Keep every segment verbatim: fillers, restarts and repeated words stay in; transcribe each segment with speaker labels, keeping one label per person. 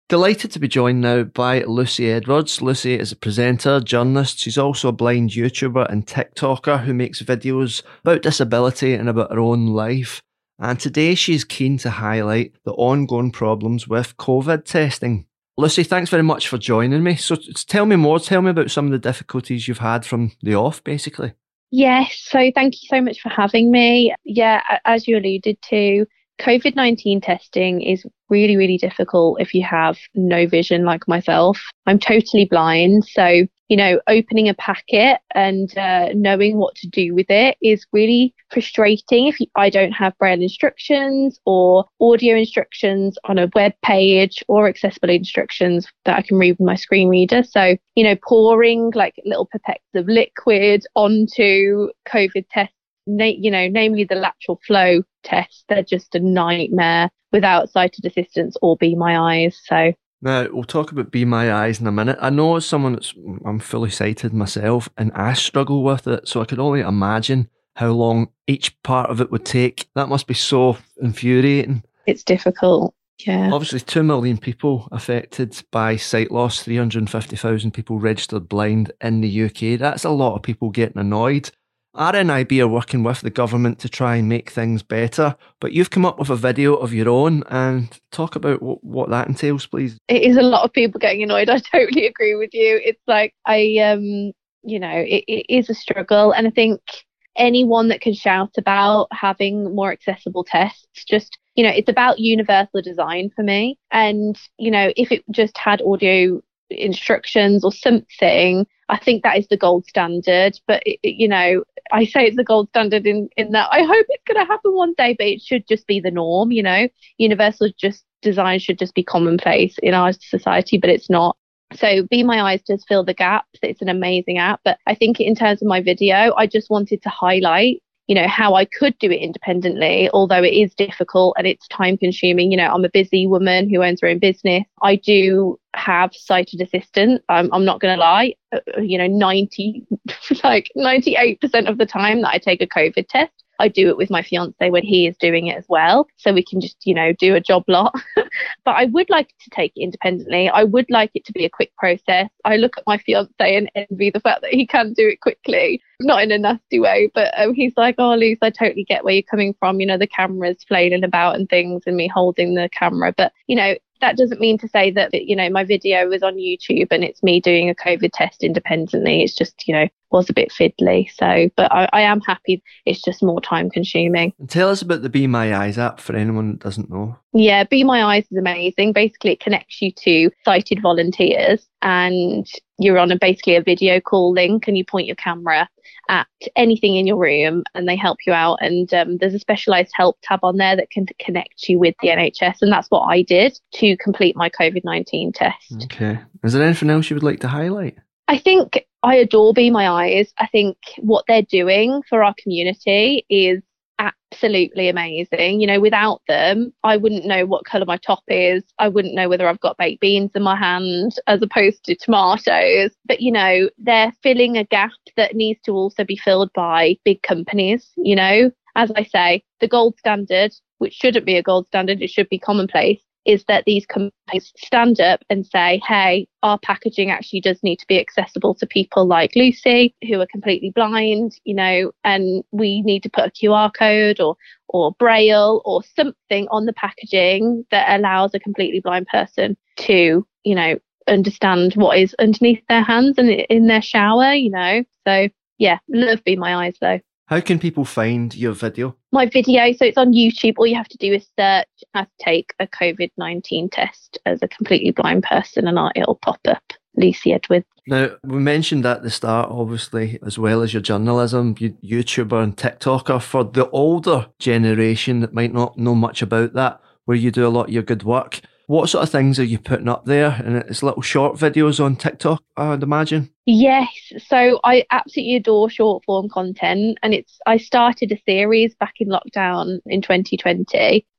Speaker 1: Delighted to be joined now by Lucy Edwards. Lucy is a presenter, journalist. She's also a blind YouTuber and TikToker who makes videos about disability and about her own life. And today she's keen to highlight the ongoing problems with COVID testing. Lucy, thanks very much for joining me. So tell me more, tell me about some of the difficulties you've had from the off, basically.
Speaker 2: Yes, so thank you so much for having me. Yeah, as you alluded to, COVID nineteen testing is really, really difficult if you have no vision like myself. I'm totally blind. So, you know, opening a packet and uh, knowing what to do with it is really frustrating if you, I don't have braille instructions or audio instructions on a web page or accessible instructions that I can read with my screen reader. So, you know, pouring like little pipettes of liquid onto COVID tests, Na- you know, namely the lateral flow tests, they're just a nightmare without sighted assistance or Be My Eyes. So
Speaker 1: now we'll talk about Be My Eyes in a minute. I know as someone that's I'm fully sighted myself, and I struggle with it, so I could only imagine how long each part of it would take. That must be so infuriating.
Speaker 2: It's difficult. Yeah.
Speaker 1: Obviously, two million people affected by sight loss, three hundred fifty thousand people registered blind in the U K. That's a lot of people getting annoyed. R N I B are working with the government to try and make things better, but you've come up with a video of your own, and talk about what, what that entails, please.
Speaker 2: It is a lot of people getting annoyed. I totally agree with you. It's like, I, um, you know, it, it is a struggle. And I think anyone that can shout about having more accessible tests, just, you know, it's about universal design for me. And, you know, if it just had audio instructions or something, I think that is the gold standard. But it, it, you know, I say it's the gold standard in in that I hope it's going to happen one day, but it should just be the norm. You know, universal just design should just be commonplace in our society, but it's not. So Be My Eyes does fill the gaps. It's an amazing app, but I think in terms of my video, I just wanted to highlight, you know, how I could do it independently, although it is difficult and it's time consuming. You know, I'm a busy woman who owns her own business. I do have sighted assistant. Um, I'm not going to lie, uh, you know, ninety, like ninety-eight percent of the time that I take a COVID test, I do it with my fiance when he is doing it as well. So we can just, you know, do a job lot. But I would like to take it independently. I would like it to be a quick process. I look at my fiance and envy the fact that he can do it quickly, not in a nasty way, but um, he's like, oh, Luce, I totally get where you're coming from. You know, the camera's flailing about and things and me holding the camera. But, you know, that doesn't mean to say that, you know, my video is on YouTube and it's me doing a COVID test independently. It's just, you know, was a bit fiddly. So, but I, I am happy. It's just more time consuming.
Speaker 1: And tell us about the Be My Eyes app for anyone that doesn't know.
Speaker 2: Yeah, Be My Eyes is amazing. Basically, it connects you to sighted volunteers and you're on a basically a video call link and you point your camera at anything in your room and they help you out. And um, there's a specialised help tab on there that can connect you with the N H S. And that's what I did to complete my COVID nineteen test.
Speaker 1: Okay. Is there anything else you would like to highlight?
Speaker 2: I think I adore Be My Eyes. I think what they're doing for our community is absolutely amazing. You know, without them, I wouldn't know what colour my top is. I wouldn't know whether I've got baked beans in my hand as opposed to tomatoes. But, you know, they're filling a gap that needs to also be filled by big companies. You know, as I say, the gold standard, which shouldn't be a gold standard, it should be commonplace, is that these companies stand up and say, hey, our packaging actually does need to be accessible to people like Lucy, who are completely blind, you know, and we need to put a Q R code or or braille or something on the packaging that allows a completely blind person to, you know, understand what is underneath their hands and in their shower, you know. So, yeah, love Be My Eyes, though.
Speaker 1: How can people find your video?
Speaker 2: My video, so it's on YouTube. All you have to do is search how to take a COVID nineteen test as a completely blind person and it'll pop up. Lucy Edwards.
Speaker 1: Now, we mentioned at the start, obviously, as well as your journalism, you, YouTuber and TikToker, for the older generation that might not know much about that, where you do a lot of your good work. What sort of things are you putting up there? And it's little short videos on TikTok, I would imagine.
Speaker 2: Yes, so I absolutely adore short form content, and it's I started a series back in lockdown in twenty twenty,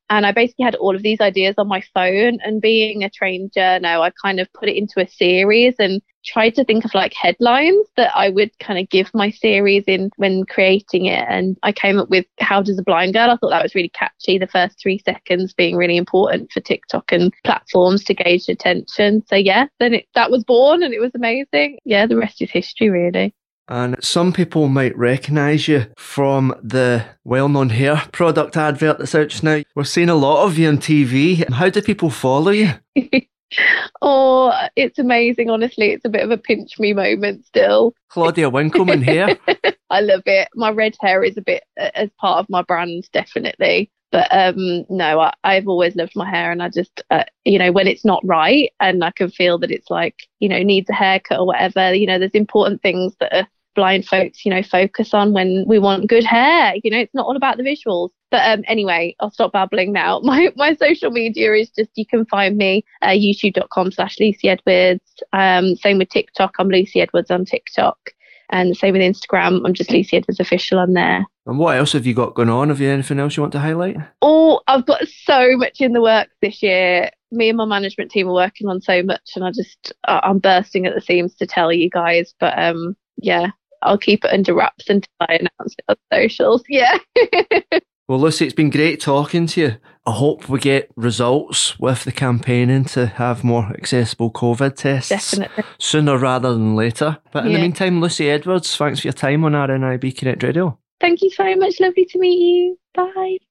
Speaker 2: And I basically had all of these ideas on my phone, and being a trained journo, I kind of put it into a series and tried to think of like headlines that I would kind of give my series in when creating it. And I came up with How Does a Blind Girl? I thought that was really catchy, the first three seconds being really important for TikTok and platforms to gauge attention. So yeah, then it, that was born, and it was amazing. Yeah, the rest is history, really.
Speaker 1: And some people might recognise you from the well-known hair product advert that's out just now. We're seeing a lot of you on T V. How do people follow you?
Speaker 2: Oh, it's amazing, honestly. It's a bit of a pinch me moment still.
Speaker 1: Claudia Winkleman hair.
Speaker 2: I love it. My red hair is a bit uh, as part of my brand, definitely. But um, no, I, I've always loved my hair, and I just, uh, you know, when it's not right and I can feel that it's like, you know, needs a haircut or whatever, you know, there's important things that are blind folks, you know, focus on when we want good hair. You know, it's not all about the visuals. But um, anyway, I'll stop babbling now. My my social media is just, you can find me uh, youtube.com slash Lucy Edwards. Um, same with TikTok. I'm Lucy Edwards on TikTok. And same with Instagram. I'm just Lucy Edwards Official on there.
Speaker 1: And what else have you got going on? Have you anything else you want to highlight?
Speaker 2: Oh, I've got so much in the works this year. Me and my management team are working on so much, and I just, I'm bursting at the seams to tell you guys. But um, yeah, I'll keep it under wraps until I announce it on socials. Yeah.
Speaker 1: Well, Lucy, it's been great talking to you. I hope we get results with the campaigning to have more accessible COVID tests.
Speaker 2: Definitely.
Speaker 1: Sooner rather than later. But in
Speaker 2: yeah.
Speaker 1: the meantime, Lucy Edwards, thanks for your time on R N I B Connect Radio.
Speaker 2: Thank you so much. Lovely to meet you. Bye.